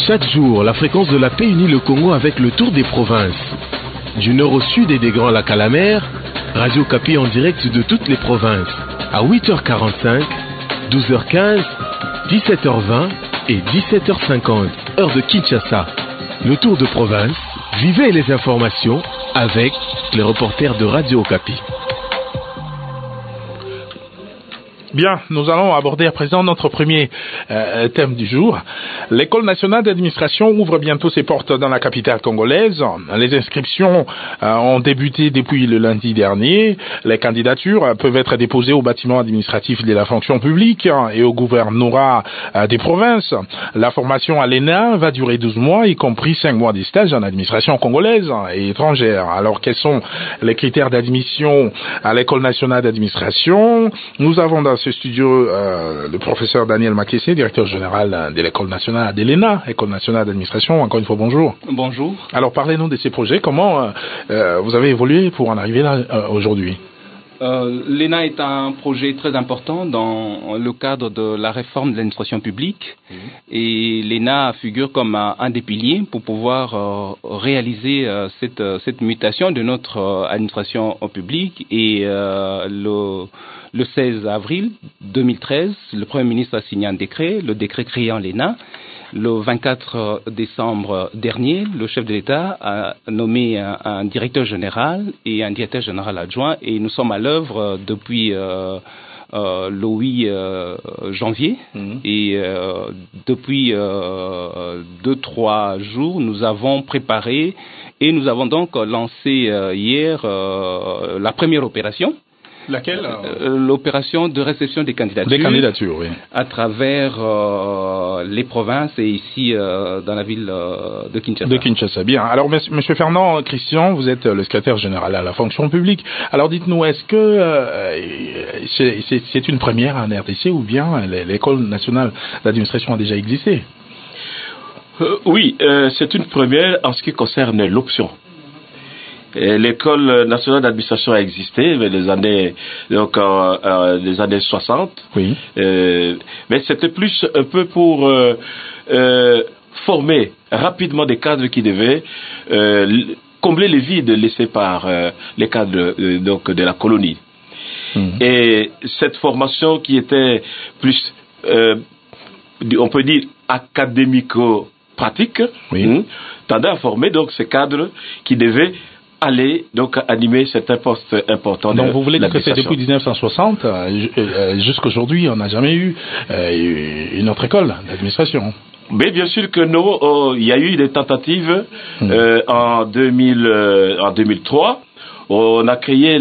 Chaque jour, la fréquence de la paix unit le Congo avec le tour des provinces. Du nord au sud et des Grands Lacs à la mer, Radio Okapi en direct de toutes les provinces. À 8h45, 12h15, 17h20 et 17h50, heure de Kinshasa. Le tour de province, vivez les informations avec les reporters de Radio Okapi. Bien, nous allons aborder à présent notre premier thème du jour. L'École nationale d'administration ouvre bientôt ses portes dans la capitale congolaise. Les inscriptions ont débuté depuis le lundi dernier. Les candidatures peuvent être déposées au bâtiment administratif de la fonction publique et au gouvernorat des provinces. La formation à l'ENA va durer 12 mois, y compris 5 mois de stage en administration congolaise et étrangère. Alors, quels sont les critères d'admission à l'École nationale d'administration? Nous avons dans ce studio le professeur Daniel Makessé, directeur général de l'École nationale de l'ENA, École nationale d'administration. Encore une fois, bonjour. Bonjour. Alors, parlez-nous de ces projets. Comment vous avez évolué pour en arriver là aujourd'hui? L'ENA est un projet très important dans le cadre de la réforme de l'administration publique. Et l'ENA figure comme un des piliers pour pouvoir réaliser cette mutation de notre administration publique. Et le 16 avril 2013, le Premier ministre a signé un décret, le décret créant l'ENA. Le 24 décembre dernier, le chef de l'État a nommé un directeur général et un directeur général adjoint, et nous sommes à l'œuvre depuis le 8 janvier. Et depuis 2-3 jours, nous avons préparé et nous avons donc lancé hier la première opération. Laquelle? L'opération de réception des candidatures. Des candidatures, oui. À travers les provinces et ici dans la ville de Kinshasa. De Kinshasa, bien. Alors, Monsieur Fernand Christian, vous êtes le secrétaire général à la fonction publique. Alors, dites-nous, est-ce que c'est une première en RDC ou bien l'École nationale d'administration a déjà existé? Oui, c'est une première en ce qui concerne l'option. L'École nationale d'administration a existé les années 60. Oui. Mais c'était plus un peu pour former rapidement des cadres qui devaient combler les vides laissés par les cadres de la colonie. Et cette formation qui était plus, on peut dire, académico-pratique, tendait à former donc ces cadres qui devaient aller donc animer cet poste important. Donc vous voulez dire que c'est depuis 1960 jusqu'aujourd'hui, on n'a jamais eu une autre école d'administration? Mais bien sûr que non, il y a eu des tentatives en 2003. On a créé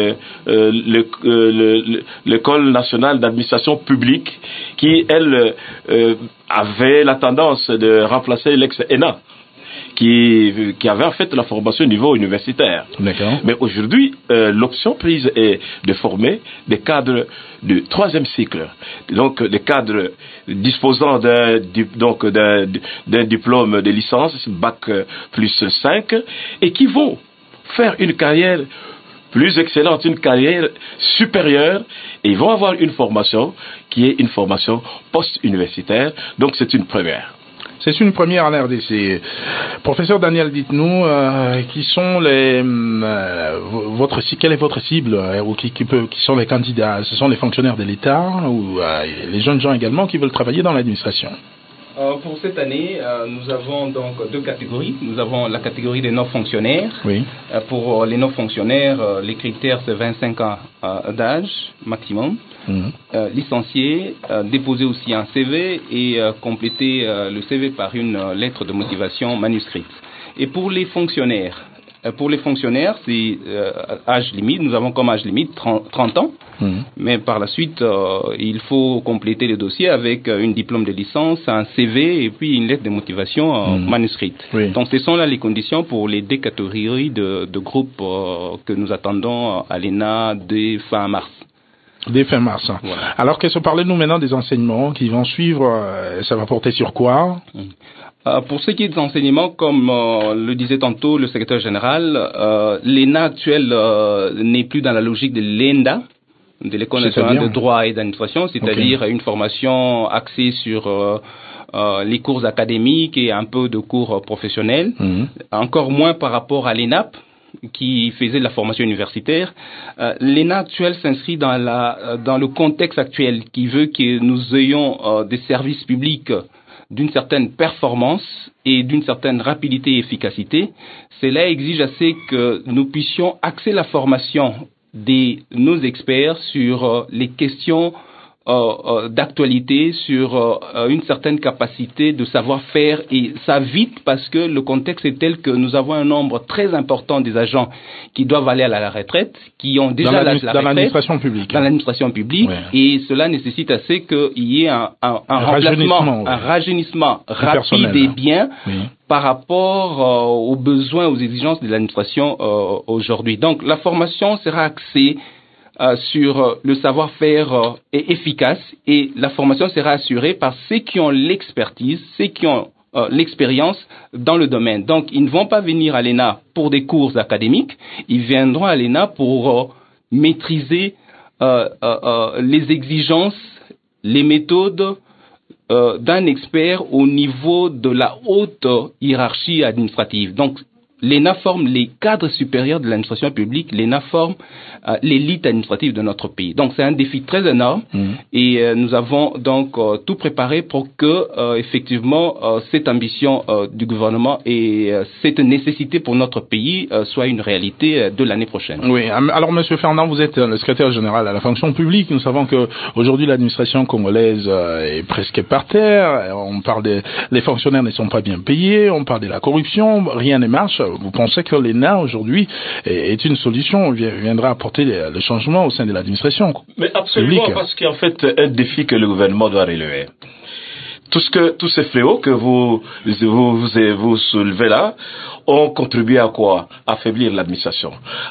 l'École nationale d'administration publique qui, elle, avait la tendance de remplacer l'ex-ENA. Qui avait en fait la formation au niveau universitaire. D'accord. Mais aujourd'hui, l'option prise est de former des cadres de 3e cycle, donc des cadres disposant d'un diplôme de licence, bac plus 5, et qui vont faire une carrière plus excellente, une carrière supérieure, et ils vont avoir une formation qui est une formation post-universitaire, donc c'est une première. C'est une première en RDC. Professeur Daniel, dites-nous, quels sont quelle est votre cible ou qui sont les candidats? Ce sont les fonctionnaires de l'État ou les jeunes gens également qui veulent travailler dans l'administration? Pour cette année, nous avons donc 2 catégories. Nous avons la catégorie des non-fonctionnaires. Oui. Pour les non-fonctionnaires, les critères, c'est 25 ans d'âge maximum. Licencié, déposer aussi un CV et compléter le CV par une lettre de motivation manuscrite. Et pour les fonctionnaires, c'est âge limite. Nous avons comme âge limite 30 ans. Mais par la suite, il faut compléter le dossier avec une diplôme de licence, un CV et puis une lettre de motivation manuscrite. Oui. Donc, ce sont là les conditions pour les 2 catégories de groupes que nous attendons à l'ENA dès fin mars. Dès fin mars. Voilà. Alors, parlez-nous maintenant des enseignements qui vont suivre. Ça va porter sur quoi? Pour ce qui est des enseignements, comme le disait tantôt le secrétaire général, l'ENA actuelle n'est plus dans la logique de l'ENDA, de l'École nationale de droit et d'administration, c'est-à-dire une formation axée sur les cours académiques et un peu de cours professionnels, encore moins par rapport à l'ENAP, qui faisait de la formation universitaire. L'ENA actuelle s'inscrit dans le contexte actuel qui veut que nous ayons des services publics d'une certaine performance et d'une certaine rapidité et efficacité. Cela exige assez que nous puissions axer la formation de nos experts sur les questions d'actualité, sur une certaine capacité de savoir-faire, et ça vite parce que le contexte est tel que nous avons un nombre très important des agents qui doivent aller à la retraite, qui ont déjà la retraite dans l'administration publique. Dans l'administration publique, ouais. Et cela nécessite assez qu'il y ait un remplacement, un rajeunissement rapide et bien par rapport aux besoins, aux exigences de l'administration aujourd'hui. Donc la formation sera axée sur le savoir-faire efficace, et la formation sera assurée par ceux qui ont l'expertise, ceux qui ont l'expérience dans le domaine. Donc, ils ne vont pas venir à l'ENA pour des cours académiques, ils viendront à l'ENA pour maîtriser les exigences, les méthodes d'un expert au niveau de la haute hiérarchie administrative. Donc, l'ENA forme les cadres supérieurs de l'administration publique, l'ENA forme l'élite administrative de notre pays. Donc c'est un défi très énorme, et nous avons donc tout préparé pour que effectivement cette ambition du gouvernement et cette nécessité pour notre pays soit une réalité de l'année prochaine. Oui, alors Monsieur Fernand, vous êtes le secrétaire général à la fonction publique. Nous savons que aujourd'hui l'administration congolaise est presque par terre. On parle les fonctionnaires ne sont pas bien payés, on parle de la corruption, rien ne marche. Vous pensez que l'ENA aujourd'hui est une solution, viendra apporter le changement au sein de l'administration publique? Mais absolument, parce qu'il y a en fait un défi que le gouvernement doit relever. Tous ces fléaux que vous soulevez là ont contribué à quoi? À affaiblir l'administration,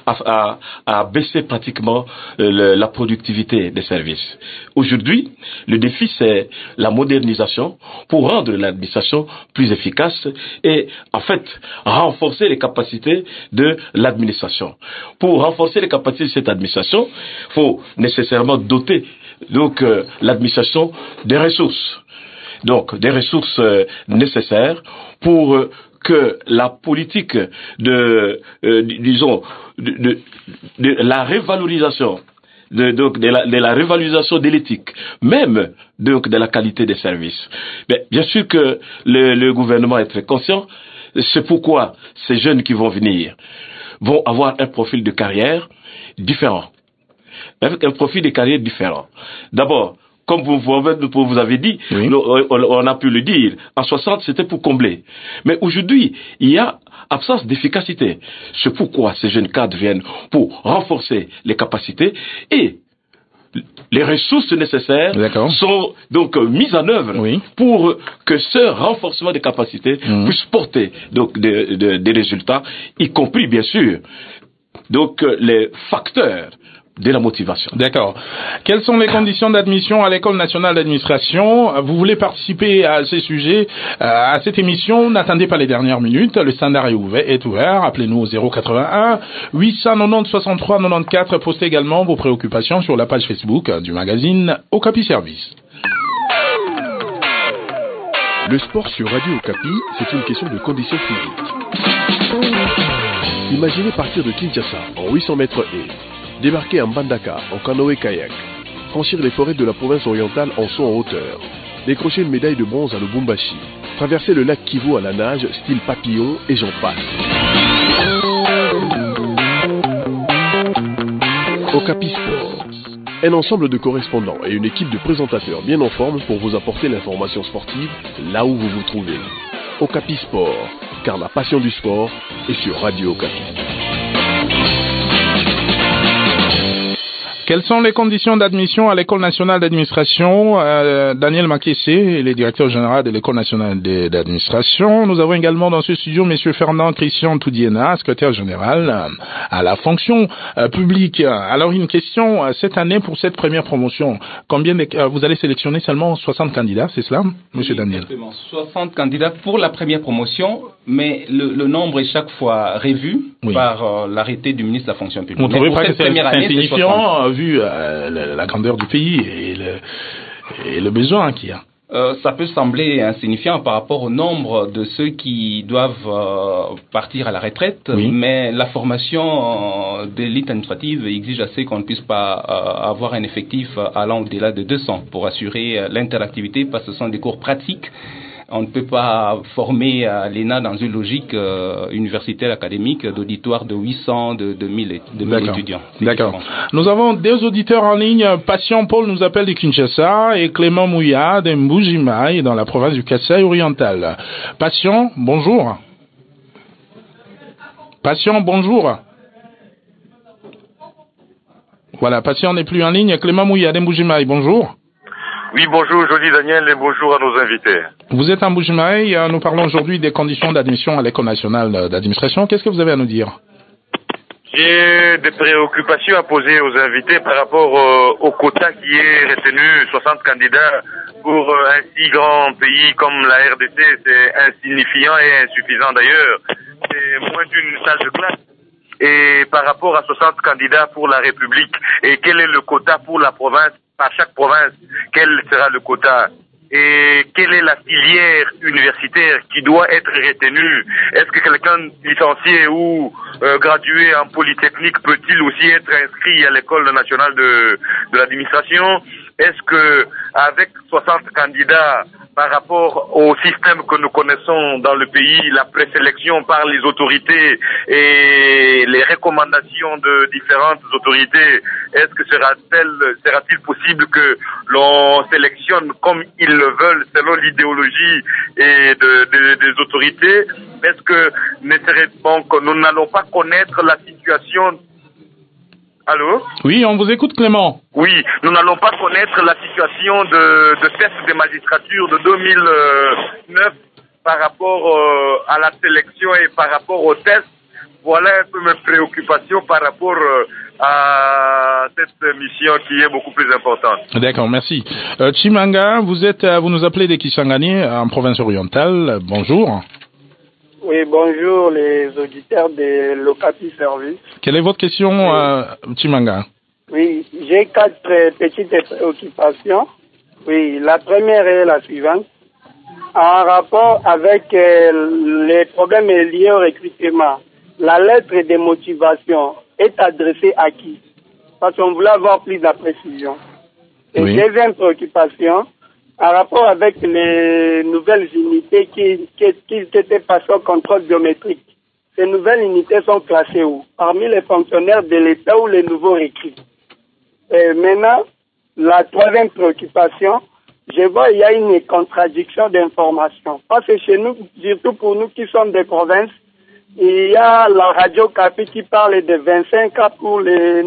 à baisser pratiquement la productivité des services. Aujourd'hui, le défi, c'est la modernisation pour rendre l'administration plus efficace et, en fait, renforcer les capacités de l'administration. Pour renforcer les capacités de cette administration, il faut nécessairement doter l'administration des ressources. Donc, des ressources nécessaires pour que la politique de la révalorisation, de la révalorisation de l'éthique, même donc de la qualité des services. Mais bien sûr que le gouvernement est très conscient. C'est pourquoi ces jeunes qui vont venir vont avoir un profil de carrière différent, avec un profil de carrière différent. D'abord, comme vous avez dit, oui. On a pu le dire, en 60 c'était pour combler. Mais aujourd'hui, il y a absence d'efficacité. C'est pourquoi ces jeunes cadres viennent pour renforcer les capacités, et les ressources nécessaires sont donc mises en œuvre pour que ce renforcement des capacités puisse porter donc des résultats, y compris bien sûr donc les facteurs de la motivation. D'accord. Quelles sont les conditions d'admission à l'École nationale d'administration? Vous voulez participer à ces sujets, à cette émission? N'attendez pas les dernières minutes. Le standard est ouvert. Appelez-nous au 081 890 63 94. Postez également vos préoccupations sur la page Facebook du magazine Okapi Service. Le sport sur Radio Okapi, c'est une question de conditions physiques. Imaginez partir de Kinshasa en 800 mètres et débarquer à Mbandaka en canoë-kayak, franchir les forêts de la province orientale en saut en hauteur, décrocher une médaille de bronze à Lubumbashi, traverser le lac Kivu à la nage, style papillon, et j'en passe. Okapi Sport, un ensemble de correspondants et une équipe de présentateurs bien en forme pour vous apporter l'information sportive là où vous vous trouvez. Okapi Sport, car la passion du sport est sur Radio Okapi. Quelles sont les conditions d'admission à l'École nationale d'administration? Daniel Makessé, le directeur général de l'École nationale d'administration. Nous avons également dans ce studio Monsieur Fernand Christian Toudiena, secrétaire général à la fonction publique. Alors une question, cette année pour cette première promotion, combien vous allez sélectionner? Seulement 60 candidats, c'est cela, Monsieur Daniel? Exactement, 60 candidats pour la première promotion, mais le nombre est chaque fois revu par l'arrêté du ministre de la fonction publique. Vous ne trouvez pas que c'est insignifiant vu la grandeur du pays et le besoin qu'il y a? Ça peut sembler insignifiant par rapport au nombre de ceux qui doivent partir à la retraite, mais la formation de l'élite administrative exige assez qu'on ne puisse pas avoir un effectif allant au-delà de 200 pour assurer l'interactivité, parce que ce sont des cours pratiques. On ne peut pas former l'ENA dans une logique universitaire académique d'auditoire de 800, de 1000 étudiants. D'accord. Nous avons deux auditeurs en ligne. Patient Paul nous appelle de Kinshasa et Clément Mouya de Mbujimaï dans la province du Kasaï oriental. Patient, bonjour. Patient, bonjour. Voilà, Patient n'est plus en ligne. Clément Mouya de Mbujimaï, bonjour. Oui, bonjour, Joli Daniel, et bonjour à nos invités. Vous êtes en Mbujimaï, nous parlons aujourd'hui des conditions d'admission à l'École nationale d'administration. Qu'est-ce que vous avez à nous dire? J'ai des préoccupations à poser aux invités par rapport au quota qui est retenu, 60 candidats pour un si grand pays comme la RDC. C'est insignifiant et insuffisant d'ailleurs. C'est moins d'une salle de classe. Et par rapport à 60 candidats pour la République, et quel est le quota pour la province? Par chaque province, quel sera le quota et quelle est la filière universitaire qui doit être retenue? Est-ce que quelqu'un licencié ou gradué en polytechnique peut-il aussi être inscrit à l'école nationale de l'administration? Est-ce que avec 60 candidats par rapport au système que nous connaissons dans le pays, la présélection par les autorités et les recommandations de différentes autorités, est-ce que sera-t-il possible que l'on sélectionne comme ils le veulent selon l'idéologie et des autorités? Est-ce que nous n'allons pas connaître la situation? Allô? Oui, on vous écoute, Clément. Oui, nous n'allons pas connaître la situation de test de magistrature de 2009 par rapport à la sélection et par rapport au test. Voilà un peu mes préoccupations par rapport à cette mission qui est beaucoup plus importante. D'accord, merci. Chimanga, vous nous appelez de Kisangani en province orientale. Bonjour. Oui, bonjour les auditeurs de l'Ocapi Service. Quelle est votre question, Chimanga? Oui, j'ai 4 petites préoccupations. Oui, la première est la suivante. En rapport avec les problèmes liés au recrutement, la lettre de motivation est adressée à qui? Parce qu'on voulait avoir plus de précision. Et deuxième préoccupation, en rapport avec les nouvelles unités qui étaient passées au contrôle biométrique. Ces nouvelles unités sont classées où? Parmi les fonctionnaires de l'État ou les nouveaux recrues. Et maintenant, la troisième préoccupation, je vois il y a une contradiction d'information. Parce que chez nous, surtout pour nous qui sommes des provinces, il y a la radio Capi qui parle de 25 ans pour les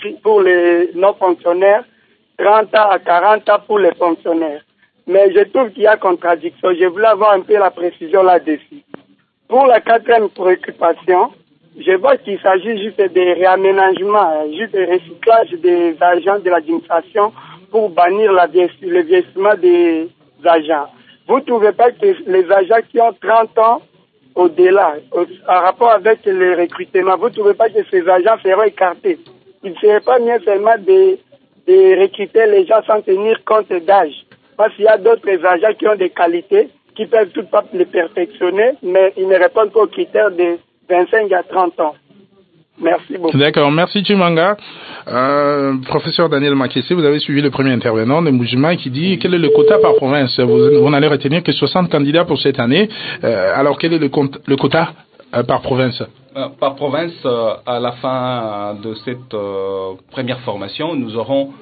non-fonctionnaires, 30 ans à 40 ans pour les fonctionnaires. Mais je trouve qu'il y a contradiction. Je voulais avoir un peu la précision là-dessus. Pour la quatrième préoccupation, je vois qu'il s'agit juste de réaménagement, juste de recyclage des agents de l'administration pour bannir le vieillissement des agents. Vous ne trouvez pas que les agents qui ont 30 ans au-delà, en rapport avec le recrutement, vous ne trouvez pas que ces agents seront écartés? Il ne serait pas mieux seulement de recruter les gens sans tenir compte d'âge? Parce qu'il y a d'autres agents qui ont des qualités, qui peuvent tout pas les perfectionner, mais ils ne répondent pas aux critères de 25 à 30 ans. Merci beaucoup. D'accord, merci Chimanga. Professeur Daniel Makessi, vous avez suivi le premier intervenant de Mbujimaï qui dit quel est le quota par province. Vous n'allez retenir que 60 candidats pour cette année. Alors quel est le quota par province? Par province, à la fin de cette première formation, nous aurons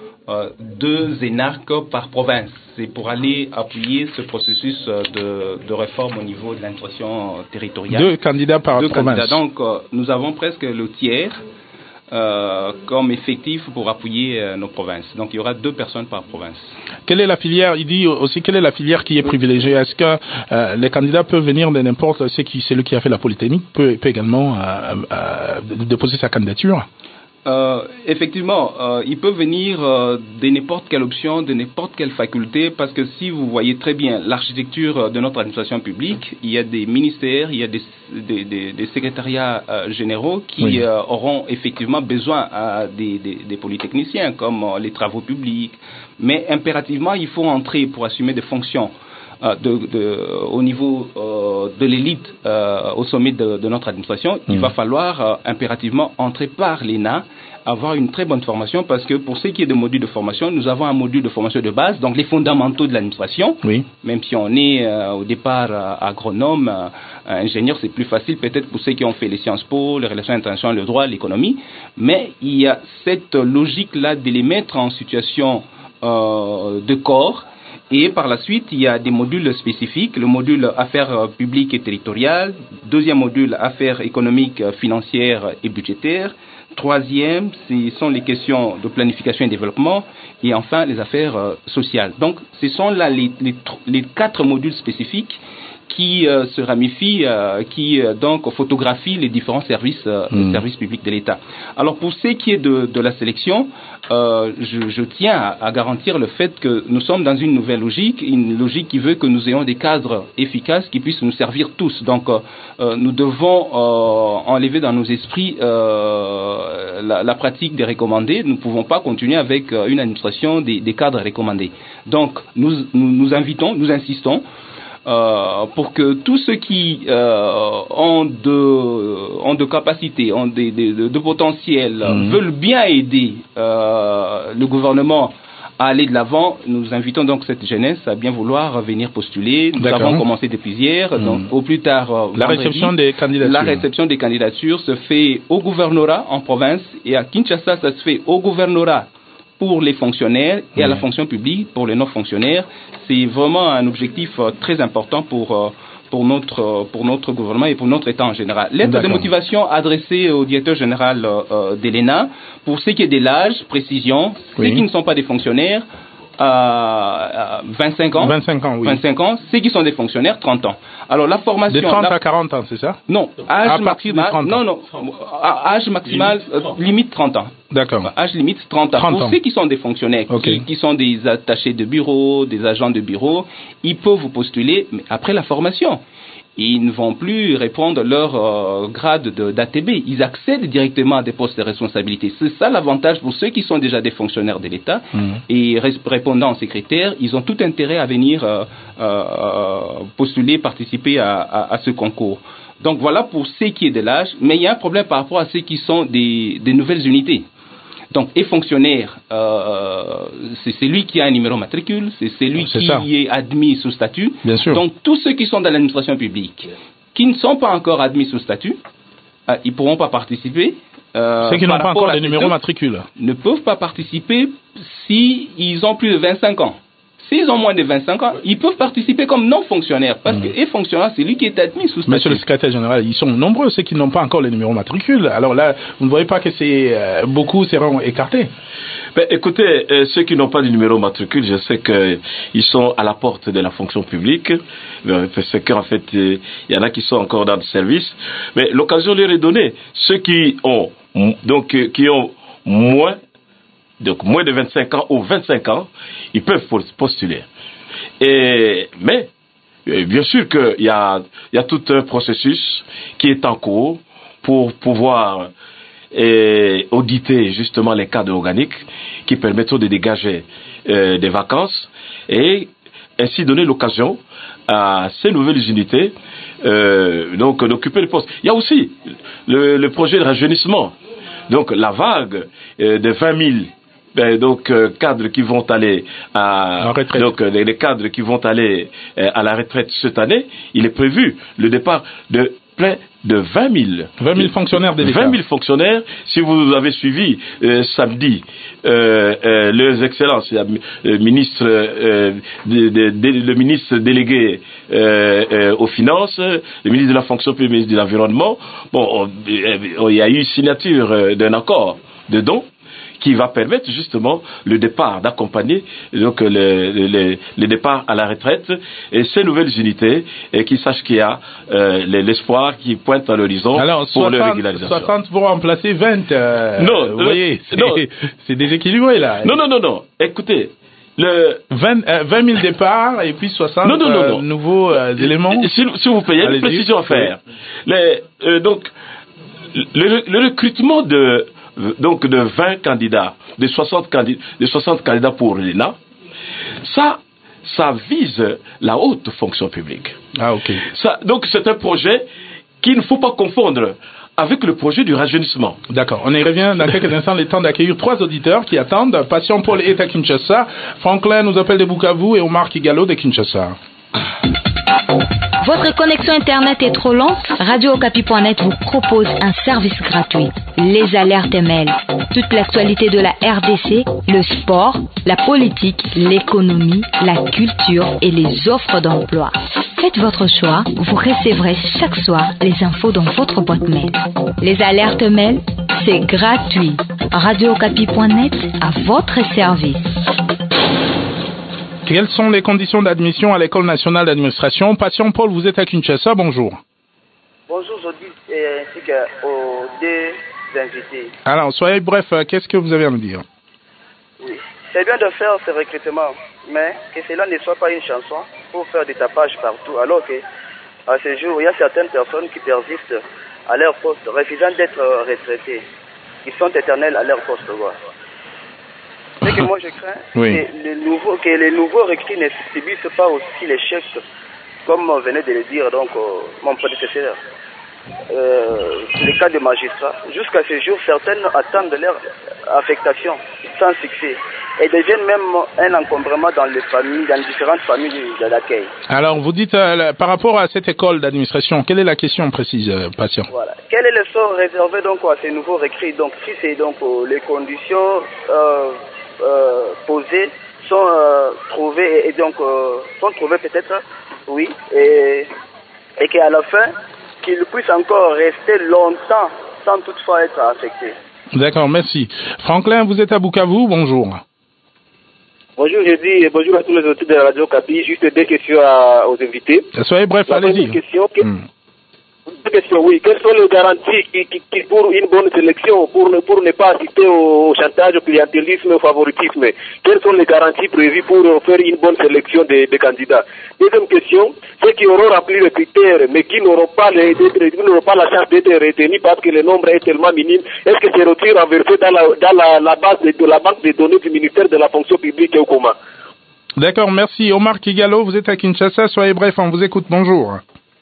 2 énarques par province. C'est pour aller appuyer ce processus de réforme au niveau de l'instruction territoriale. 2 candidats par province. Donc, nous avons presque le tiers comme effectif pour appuyer nos provinces. Donc, il y aura 2 personnes par province. Quelle est la filière? Il dit aussi quelle est la filière qui est privilégiée. Est-ce que les candidats peuvent venir de n'importe celui qui a fait la Polytechnique peut également déposer sa candidature? Effectivement, il peut venir de n'importe quelle option, de n'importe quelle faculté, parce que si vous voyez très bien l'architecture de notre administration publique, il y a des ministères, il y a des secrétariats généraux qui auront effectivement besoin des polytechniciens, comme les travaux publics, mais impérativement, il faut entrer pour assumer des fonctions au niveau de l'élite au sommet de notre administration. Il va falloir impérativement entrer par l'ENA, avoir une très bonne formation, parce que pour ce qui est de modules de formation, nous avons un module de formation de base, donc les fondamentaux de l'administration. Même si on est au départ agronome, ingénieur, c'est plus facile peut-être pour ceux qui ont fait les Sciences Po, les relations internationales, le droit, l'économie, mais il y a cette logique-là de les mettre en situation de corps. Et par la suite, il y a des modules spécifiques, le module affaires publiques et territoriales, deuxième module affaires économiques, financières et budgétaires, troisième, ce sont les questions de planification et développement, et enfin les affaires sociales. Donc, ce sont là les 4 modules spécifiques qui se ramifient, qui donc photographient les différents services publics de l'État. Alors pour ce qui est de la sélection, je tiens à garantir le fait que nous sommes dans une nouvelle logique, une logique qui veut que nous ayons des cadres efficaces qui puissent nous servir tous. Donc nous devons enlever dans nos esprits la pratique des recommandés. Nous ne pouvons pas continuer avec une administration des cadres recommandés. Donc nous invitons, nous insistons pour que tous ceux qui ont de capacités, ont de potentiel, veulent bien aider le gouvernement à aller de l'avant, nous invitons donc cette jeunesse à bien vouloir venir postuler. Nous avons commencé depuis hier, donc au plus tard la réception des candidatures. La réception des candidatures se fait au gouvernorat en province, et à Kinshasa ça se fait au gouvernorat pour les fonctionnaires et à la fonction publique pour les non-fonctionnaires. C'est vraiment un objectif très important pour notre gouvernement et pour notre État en général. Lettre de motivation adressée au directeur général de l'ENA. Pour ce qui est de l'âge, précision, ceux qui ne sont pas des fonctionnaires, 25 ans. 25 ans, oui. 25 ans. Ceux qui sont des fonctionnaires, 30 ans. Alors la formation... De 30 à 40 ans, c'est ça? Non. Âge maximal, âge maximal, limite 30 ans. D'accord. Âge limite 30 ans. Pour ceux qui sont des fonctionnaires, qui sont des attachés de bureau, des agents de bureau, ils peuvent vous postuler, mais après la formation. Ils ne vont plus répondre leur grade d'ATB. Ils accèdent directement à des postes de responsabilité. C'est ça l'avantage pour ceux qui sont déjà des fonctionnaires de l'État. Et répondant à ces critères, ils ont tout intérêt à venir postuler, participer à ce concours. Donc voilà pour ce qui est de l'âge. Mais il y a un problème par rapport à ceux qui sont des nouvelles unités. Donc, et fonctionnaire, c'est celui qui a un numéro matricule, c'est celui qui est admis sous statut. Bien sûr. Donc, tous ceux qui sont dans l'administration publique, qui ne sont pas encore admis sous statut, ils ne pourront pas participer. Ceux qui n'ont pas encore de numéro matricule ne peuvent pas participer s'ils ont plus de 25 ans. S'ils ont moins de 25 ans, ils peuvent participer comme non-fonctionnaires. Parce que fonctionnaire, c'est lui qui est admis sous statut. Monsieur le secrétaire général, ils sont nombreux, ceux qui n'ont pas encore les numéros matricules. Alors là, vous ne voyez pas que beaucoup seront écartés? Écoutez, ceux qui n'ont pas de numéro matricule, je sais qu'ils sont à la porte de la fonction publique. C'est qu'en fait, il y en a qui sont encore dans le service. Mais l'occasion leur est donnée. Ceux qui ont moins de 25 ans ou 25 ans, ils peuvent postuler. Mais bien sûr qu'il y a tout un processus qui est en cours pour pouvoir auditer justement les cadres organiques qui permettront de dégager des vacances et ainsi donner l'occasion à ces nouvelles unités d'occuper le poste. Il y a aussi le projet de rajeunissement. Donc la vague de 20 000 cadres qui vont aller à les cadres qui vont aller à la retraite cette année, il est prévu le départ de près de 20 000 fonctionnaires de l'État. 20 000 fonctionnaires. Si vous avez suivi samedi leurs excellences, le ministre délégué aux finances, le ministre de la fonction publique, le ministre de l'environnement, il y a eu signature d'un accord de don qui va permettre justement le départ, d'accompagner donc le départ à la retraite et ces nouvelles unités et qui sachent qu'il y a l'espoir qui pointe à l'horizon pour leur régularisation. 60 vont remplacer 20. Non, vous voyez, c'est déséquilibré là. Non. Écoutez. 20 000 départs et puis 60 nouveaux éléments. Si vous payez, une précision à faire. Donc, le recrutement de 20 candidats, de 60 candidats pour l'ENA, ça vise la haute fonction publique. Ah, ok. Donc, c'est un projet qu'il ne faut pas confondre avec le projet du rajeunissement. D'accord. On y revient dans quelques instants. Le temps d'accueillir 3 auditeurs qui attendent. Patient Paul est à Kinshasa. Franklin nous appelle de Bukavu et Omar Kigalo de Kinshasa. Votre connexion Internet est trop lente? Radio-Okapi.net vous propose un service gratuit. Les alertes mail. Toute l'actualité de la RDC, le sport, la politique, l'économie, la culture et les offres d'emploi. Faites votre choix, vous recevrez chaque soir les infos dans votre boîte mail. Les alertes mail, c'est gratuit. Radio-Okapi.net à votre service. Quelles sont les conditions d'admission à l'École nationale d'administration? Patient Paul, vous êtes à Kinshasa, bonjour. Bonjour, Jody, ainsi qu'aux 2 invités. Alors, soyez bref, qu'est-ce que vous avez à me dire? Oui, c'est bien de faire ce recrutement, mais que cela ne soit pas une chanson pour faire des tapages partout, alors qu'à ce jour, il y a certaines personnes qui persistent à leur poste, refusant d'être retraitées, qui sont éternelles à leur poste. Ce que moi je crains, que les nouveaux recrues ne subissent pas aussi l'échec, comme venait de le dire donc mon prédécesseur. Les cas de magistrats, jusqu'à ce jour, certaines attendent leur affectation sans succès et deviennent même un encombrement dans les familles, dans différentes familles de l'accueil. Alors, vous dites par rapport à cette école d'administration, quelle est la question précise, patient? Voilà. Quel est le sort réservé donc à ces nouveaux recrues? Donc, si c'est donc les conditions posées sont trouvées et donc sont trouvées peut-être, oui, et qu'à la fin qu'ils puissent encore rester longtemps sans toutefois être affectés. D'accord, merci. Franklin, vous êtes à Bukavu, bonjour. Bonjour, je dis bonjour à tous les auditeurs de la Radio Okapi. Juste 2 questions aux invités. Soyez bref, allez-y. Deux questions, oui. Quelles sont les garanties qui pour une bonne sélection, pour ne pas assister au chantage, au clientélisme, au favoritisme? Quelles sont les garanties prévues pour faire une bonne sélection des candidats? Deuxième question, ceux qui auront rempli les critères, mais qui n'auront pas la chance d'être retenus parce que le nombre est tellement minime, est-ce que ces retours renversés dans la base de la banque des données du ministère de la fonction publique et au commun? D'accord, merci. Omar Kigalo, vous êtes à Kinshasa, soyez bref, on vous écoute, bonjour.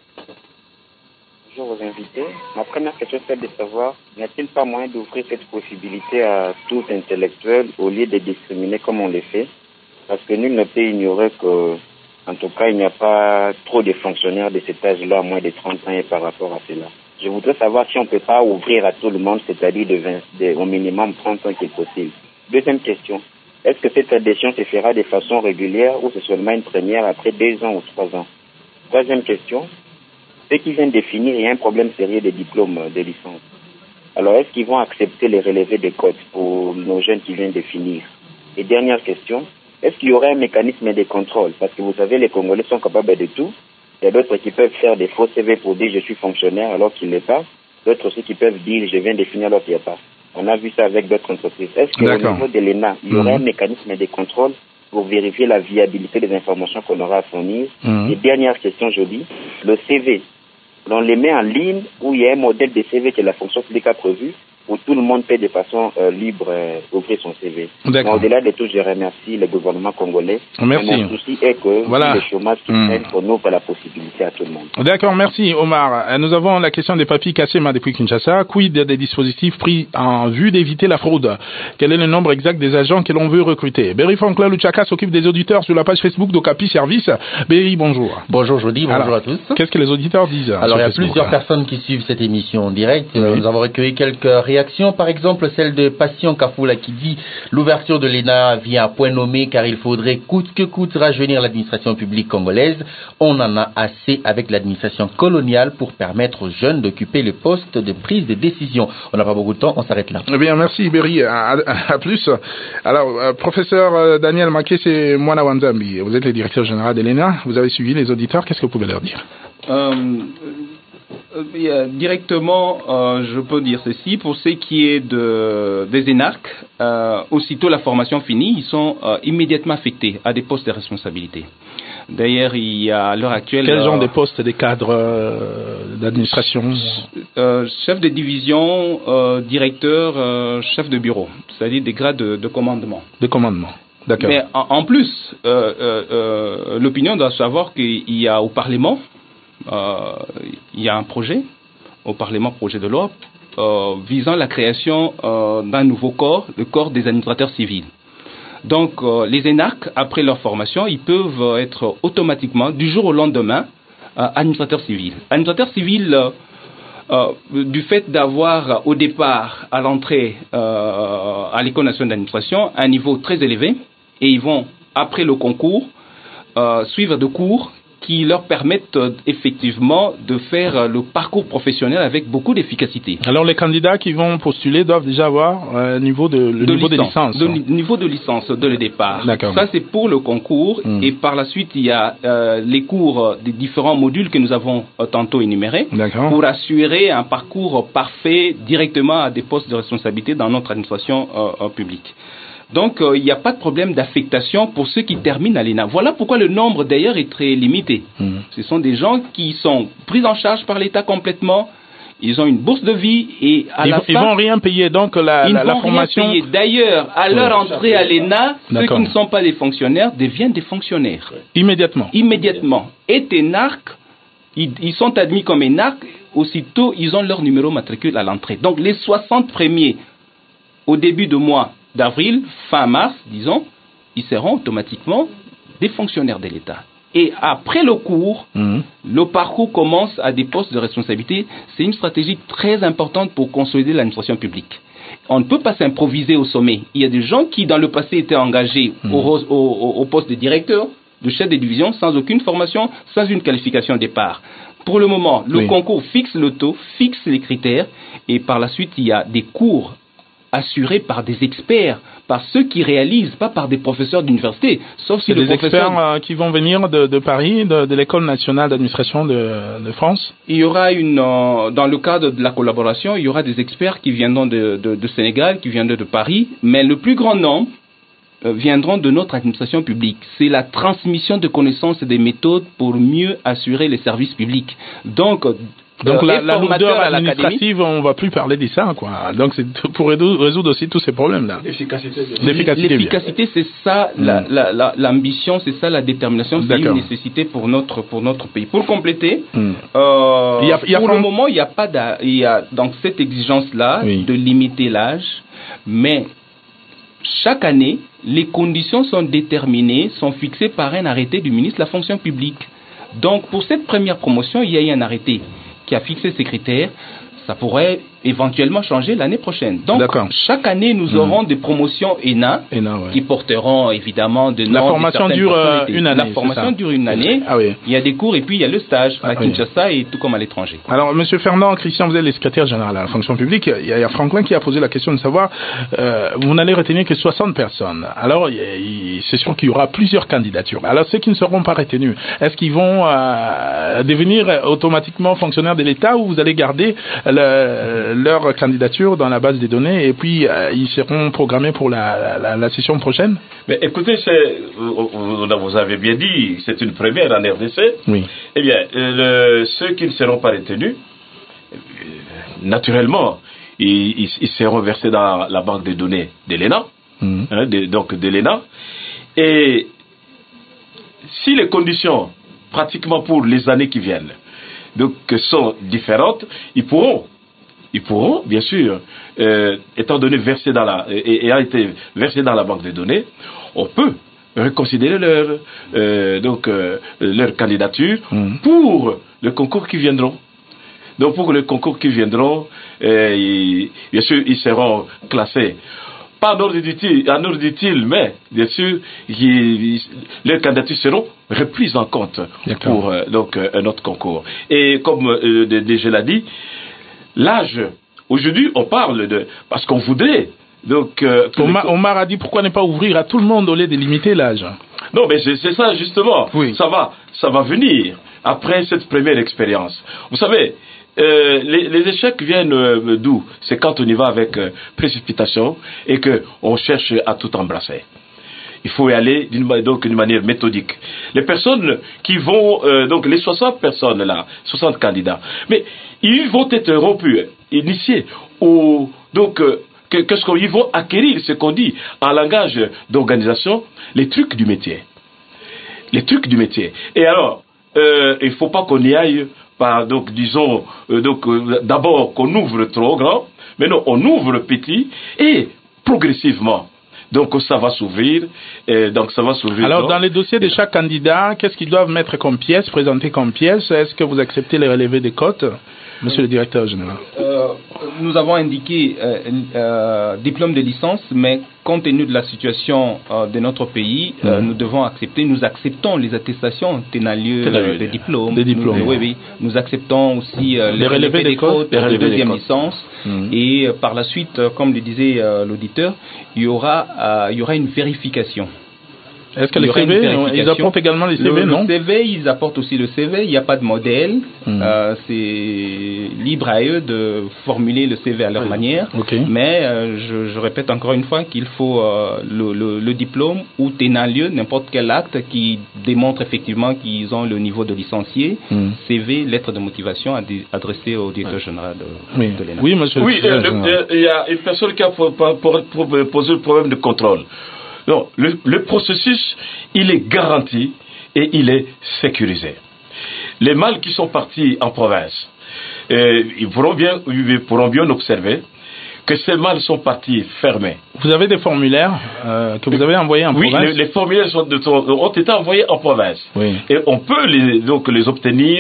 Bonjour aux invités. Ma première question c'est de savoir, n'y a-t-il pas moyen d'ouvrir cette possibilité à tous intellectuels au lieu de discriminer comme on le fait? Parce que nul ne peut ignorer que, en tout cas, il n'y a pas trop de fonctionnaires de cet âge-là, à moins de 30 ans et par rapport à cela. Je voudrais savoir si on ne peut pas ouvrir à tout le monde, c'est-à-dire au minimum 30 ans qui est possible. Deuxième question, est-ce que cette adhésion se fera de façon régulière ou c'est seulement une première après 2 ans ou 3 ans? Troisième question, ceux qui viennent de finir, il y a un problème sérieux de diplôme de licence. Alors, est-ce qu'ils vont accepter les relevés des codes pour nos jeunes qui viennent de finir? Et dernière question, est-ce qu'il y aurait un mécanisme de contrôle? Parce que vous savez, les Congolais sont capables de tout. Il y a d'autres qui peuvent faire des faux CV pour dire je suis fonctionnaire alors qu'il n'est pas. D'autres aussi qui peuvent dire je viens de finir alors qu'il n'y a pas. On a vu ça avec d'autres entreprises. Est-ce qu'au niveau de l'ENA, il y aurait un mécanisme de contrôle pour vérifier la viabilité des informations qu'on aura à fournir? Et dernière question, je dis, le CV, on les met en ligne où il y a un modèle de CV que la fonction publique a prévu où tout le monde peut de façon libre ouvrir son CV. Au-delà de tout, je remercie le gouvernement congolais. Merci. Mon souci est que le chômage qui traîne, qu'on ouvre la possibilité à tout le monde. D'accord, merci Omar. Nous avons la question des papiers Kassema depuis Kinshasa. Quid des dispositifs pris en vue d'éviter la fraude? Quel est le nombre exact des agents que l'on veut recruter? Berry Franklin Luchaka s'occupe des auditeurs sur la page Facebook d'Okapi Service. Berry, bonjour. Bonjour Jody, bonjour à tous. Qu'est-ce que les auditeurs disent? Alors il y a plusieurs personnes qui suivent cette émission en direct. Nous avons recueilli quelques réactions réactions. Par exemple, celle de Passion Kafoula qui dit l'ouverture de l'ENA vient à point nommé car il faudrait coûte que coûte rajeunir l'administration publique congolaise. On en a assez avec l'administration coloniale pour permettre aux jeunes d'occuper le poste de prise de décision. On n'a pas beaucoup de temps, on s'arrête là. Eh bien, merci Iberi. À plus. Alors, professeur Daniel Maké, c'est Mwana Wanzambi. Vous êtes le directeur général de l'ENA. Vous avez suivi les auditeurs. Qu'est-ce que vous pouvez leur dire? Directement, je peux dire ceci. Pour ce qui est des énarques, aussitôt la formation finie, ils sont immédiatement affectés à des postes de responsabilité. D'ailleurs, il y a à l'heure actuelle... Quels genre de postes, des cadres d'administration? Chef de division, directeur, chef de bureau, c'est-à-dire des grades de commandement. De commandement, d'accord. Mais en plus, l'opinion doit savoir qu'il y a au Parlement, il y a un projet, au Parlement, projet de loi, visant la création d'un nouveau corps, le corps des administrateurs civils. Donc, les énarques, après leur formation, ils peuvent être automatiquement, du jour au lendemain, administrateurs civils. Administrateurs civils, du fait d'avoir au départ, à l'entrée à l'École nationale d'administration, un niveau très élevé, et ils vont, après le concours, suivre des cours qui leur permettent effectivement de faire le parcours professionnel avec beaucoup d'efficacité. Alors les candidats qui vont postuler doivent déjà avoir le niveau de licence. Niveau de licence dès le départ. D'accord. Ça c'est pour le concours et par la suite il y a les cours des différents modules que nous avons tantôt énumérés pour assurer un parcours parfait directement à des postes de responsabilité dans notre administration publique. Donc, il n'y a pas de problème d'affectation pour ceux qui terminent à l'ENA. Voilà pourquoi le nombre, d'ailleurs, est très limité. Ce sont des gens qui sont pris en charge par l'État complètement. Ils ont une bourse de vie et à la fin... Ils vont rien payer, donc la formation... Rien payer. D'ailleurs, à leur entrée à l'ENA, ceux qui ne sont pas des fonctionnaires deviennent des fonctionnaires. Immédiatement. Immédiatement. Et énarques, ils sont admis comme énarques, aussitôt ils ont leur numéro matricule à l'entrée. Donc, les 60 premiers, au début du mois d'avril, fin mars, disons, ils seront automatiquement des fonctionnaires de l'État. Et après le cours, le parcours commence à des postes de responsabilité. C'est une stratégie très importante pour consolider l'administration publique. On ne peut pas s'improviser au sommet. Il y a des gens qui, dans le passé, étaient engagés au poste de directeur, de chef de division, sans aucune formation, sans une qualification au départ. Pour le moment, le concours fixe le taux, fixe les critères, et par la suite, il y a des cours assurés par des experts, par ceux qui réalisent, pas par des professeurs d'université, sauf si le professeur... experts qui vont venir de Paris, de l'École nationale d'administration de France. Il y aura dans le cadre de la collaboration, il y aura des experts qui viendront de Sénégal, qui viendront de Paris, mais le plus grand nombre viendront de notre administration publique. C'est la transmission de connaissances et des méthodes pour mieux assurer les services publics. Donc la lourdeur administrative, on ne va plus parler de ça, quoi. Donc c'est pour résoudre aussi tous ces problèmes-là. L'efficacité, c'est ça l'ambition, c'est ça la détermination, c'est une nécessité pour notre pays. Pour compléter, pour le moment, il n'y a pas donc cette exigence-là de limiter l'âge, mais chaque année, les conditions sont déterminées, sont fixées par un arrêté du ministre de la fonction publique. Donc pour cette première promotion, il y a eu un arrêté qui a fixé ces critères. Ça pourrait éventuellement changer l'année prochaine. Donc, chaque année, nous aurons des promotions ENA qui porteront évidemment de la formation dure une année. La formation dure une année. Il y a des cours et puis il y a le stage à Kinshasa et tout comme à l'étranger. Alors, Monsieur Fernand Christian, vous êtes le secrétaire général de la fonction publique. Il y a Franklin qui a posé la question de savoir, vous n'allez retenir que 60 personnes. Alors, c'est sûr qu'il y aura plusieurs candidatures. Alors, ceux qui ne seront pas retenus, est-ce qu'ils vont devenir automatiquement fonctionnaires de l'État ou vous allez garder leur candidature dans la base des données et puis ils seront programmés pour la session prochaine? Mais écoutez, vous avez bien dit, c'est une première en RDC. Oui. Eh bien, ceux qui ne seront pas retenus, naturellement, ils seront versés dans la banque des données de l'ENA, donc de l'ENA. Et si les conditions, pratiquement pour les années qui viennent, donc sont différentes, ils pourront bien sûr, étant donné ayant été versés dans la banque de données, on peut reconsidérer leur candidature pour le concours qui viendront. Donc pour les concours qui viendront, bien sûr, ils seront classés. Pas en ordre utile, mais bien sûr, leurs candidatures seront reprises en compte pour un autre concours. Et comme déjà l'a dit, l'âge, aujourd'hui, on parle de... Parce qu'on voudrait... Donc, Omar a dit pourquoi ne pas ouvrir à tout le monde au lieu de limiter l'âge. Non, mais c'est ça justement. Oui. Ça va venir après cette première expérience. Vous savez, les échecs viennent d'où? C'est quand on y va avec précipitation et que on cherche à tout embrasser. Il faut y aller d'une manière méthodique. Les personnes qui vont, donc les 60 personnes là, 60 candidats, mais ils vont être rompus, initiés au qu'est-ce qu'ils vont acquérir, ce qu'on dit en langage d'organisation, les trucs du métier. Les trucs du métier. Et alors, il ne faut pas qu'on y aille par, d'abord qu'on ouvre trop grand, mais non, on ouvre petit et progressivement. Donc ça va s'ouvrir. Alors dans les dossiers de chaque candidat, qu'est-ce qu'ils doivent mettre comme pièce, présenter comme pièce? Est-ce que vous acceptez les relevés des cotes, monsieur le directeur général? Nous avons indiqué diplôme de licence, mais compte tenu de la situation de notre pays, nous acceptons les attestations tenant lieu des diplômes. Nous acceptons aussi les relevés des cotes de deuxième licence. Et par la suite, comme le disait l'auditeur, il y aura une vérification. Est-ce que les CV, ils apportent également les CV, non? Le CV, ils apportent aussi le CV. Il n'y a pas de modèle. C'est libre à eux de formuler le CV à leur manière. Mais je répète encore une fois qu'il faut le diplôme ou tenant lieu n'importe quel acte qui démontre effectivement qu'ils ont le niveau de licencié. CV, lettre de motivation adressée au directeur général de l'ENA. Oui, monsieur. Oui, il y a une personne qui a posé le problème de contrôle. Non, le processus, il est garanti et il est sécurisé. Les mâles qui sont partis en province, ils pourront bien observer que ces mâles sont partis fermés. Vous avez des formulaires que vous avez envoyés en province? Oui, les formulaires ont été envoyés en province. Oui. Et on peut les obtenir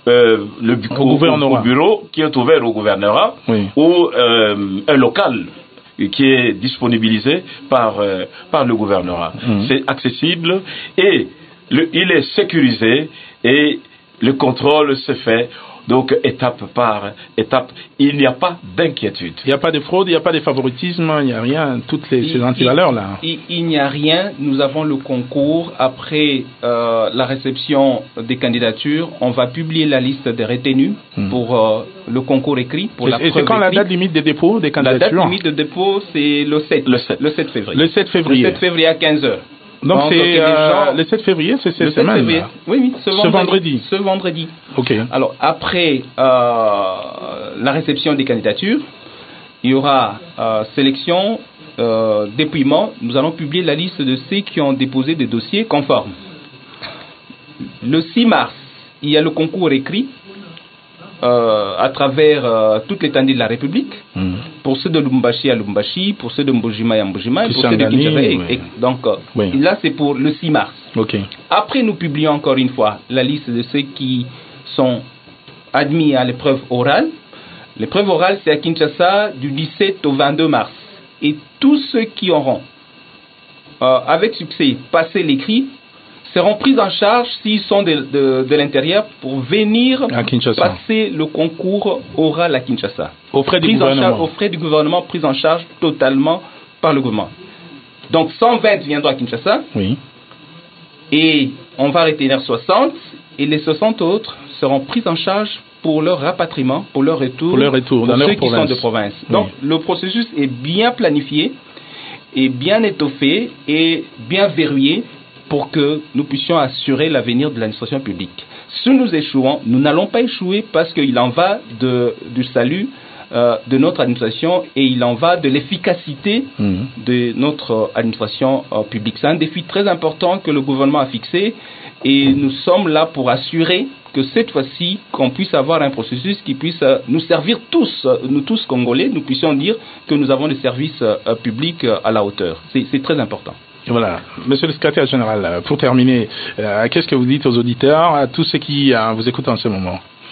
au bureau qui est ouvert au gouvernorat ou un local qui est disponibilisé par le gouvernorat. C'est accessible et il est sécurisé et le contrôle se fait donc étape par étape. Il n'y a pas d'inquiétude. Il n'y a pas de fraude, il n'y a pas de favoritisme, il n'y a rien, toutes ces antivaleurs là. Il n'y a rien. Nous avons le concours. Après la réception des candidatures, on va publier la liste des retenus pour le concours écrit. Et c'est quand la date limite de dépôt des candidatures? La date limite de dépôt, c'est le 7 février. Le 7 février. Le 7 février à 15h. Donc c'est le 7 février, c'est cette semaine. Oui, ce vendredi. Ce vendredi. Ok. Alors après la réception des candidatures, il y aura sélection, dépouillement. Nous allons publier la liste de ceux qui ont déposé des dossiers conformes. Le 6 mars, il y a le concours écrit à travers toute l'étendue de la République. Pour ceux de Lubumbashi à Lubumbashi, pour ceux de Mbujima à Mbujima, et pour ceux de Kinshasa. Donc là, c'est pour le 6 mars. Après, nous publions encore une fois la liste de ceux qui sont admis à l'épreuve orale. L'épreuve orale, c'est à Kinshasa du 17 au 22 mars. Et tous ceux qui auront, avec succès, passé l'écrit, seront pris en charge s'ils sont de l'intérieur pour venir passer le concours oral à Kinshasa. Aux frais du gouvernement. Aux frais du gouvernement, pris en charge totalement par le gouvernement. Donc 120 viendront à Kinshasa. Oui. Et on va retenir 60. Et les 60 autres seront pris en charge pour leur rapatriement, pour leur retour dans ceux leur qui sont de province. Donc le processus est bien planifié, et bien étoffé et bien verrouillé pour que nous puissions assurer l'avenir de l'administration publique. Si nous échouons, nous n'allons pas échouer parce qu'il en va du salut de notre administration et il en va de l'efficacité de notre administration publique. C'est un défi très important que le gouvernement a fixé et nous sommes là pour assurer que cette fois-ci, qu'on puisse avoir un processus qui puisse nous servir tous, nous tous Congolais, nous puissions dire que nous avons des services publics à la hauteur. C'est très important. Voilà, monsieur le secrétaire général, pour terminer, qu'est-ce que vous dites aux auditeurs, à tous ceux qui vous écoutent en ce moment?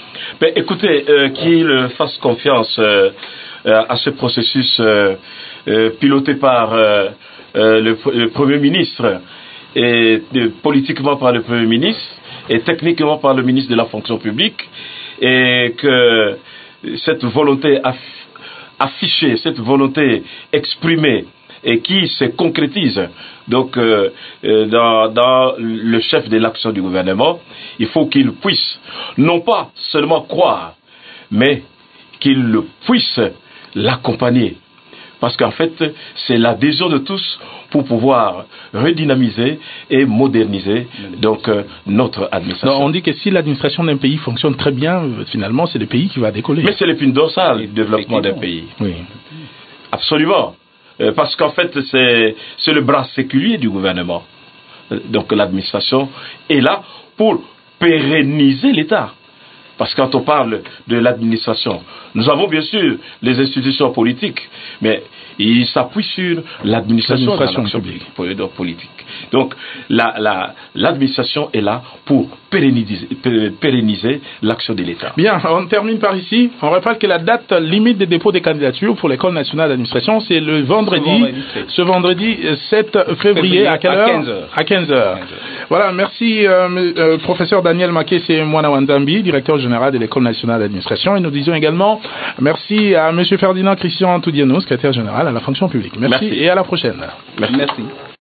Ben, écoutez, qu'il fasse confiance à ce processus piloté par le Premier ministre, et politiquement par le Premier ministre, et techniquement par le ministre de la fonction publique, et que cette volonté affichée, cette volonté exprimée, et qui se concrétise donc dans le chef de l'action du gouvernement, il faut qu'il puisse non pas seulement croire, mais qu'il puisse l'accompagner. Parce qu'en fait, c'est l'adhésion de tous pour pouvoir redynamiser et moderniser donc notre administration. Non, on dit que si l'administration d'un pays fonctionne très bien, finalement, c'est le pays qui va décoller. Mais c'est l'épine dorsale du développement d'un pays. Oui. Absolument. Parce qu'en fait, c'est le bras séculier du gouvernement. Donc l'administration est là pour pérenniser l'État. Parce que quand on parle de l'administration, nous avons bien sûr les institutions politiques, mais il s'appuie sur l'administration politique. Donc l'administration est là pour pérenniser l'action de l'État. Bien, on termine par ici. On rappelle que la date limite des dépôts des candidatures pour l'École nationale d'administration, c'est le ce vendredi 7 février à quelle heure? À 15h. Voilà, merci professeur Daniel Makese Mwanawandambi, directeur général de l'École nationale d'administration. Et nous disons également merci à monsieur Ferdinand Christian Toudiano, secrétaire général à la fonction publique. Merci. Et à la prochaine. Merci.